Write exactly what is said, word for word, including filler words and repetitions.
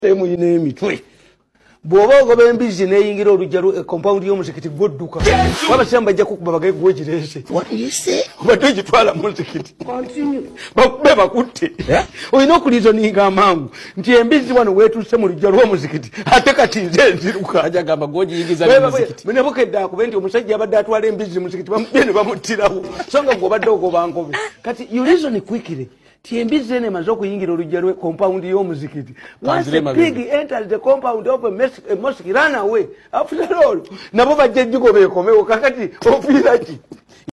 Temu ine mitwe. Bwoba ogoba embizi neyingira olujja compound y'omuzikiti godduka. Waba shamba jja kukuba bagaye gwogirese. What do you say? Badde gitwala muzikiti. Continue. Bakube bakutte. Yeah? Oyina okulizoninga amangu nti embizi wano weetuse mu lujja lw'omuzikiti ate kati nze nziruka Aja gamba gogiyingiza mu muzikiti. Mune bukedde akube nti omusajja abadde atwala embizi mu muzikiti bamubye ne bamuttirawo. So nga gw'obadde ogoba nkobe. Kati you reason quickly. Tiembizi ene mazo kuyingira olujja lwe compound y'omuzikiti. Once a pig enters the compound of a mosque, a mosque run away. After all, nabo bajja jjigo beekomewo kakati ofiira ki?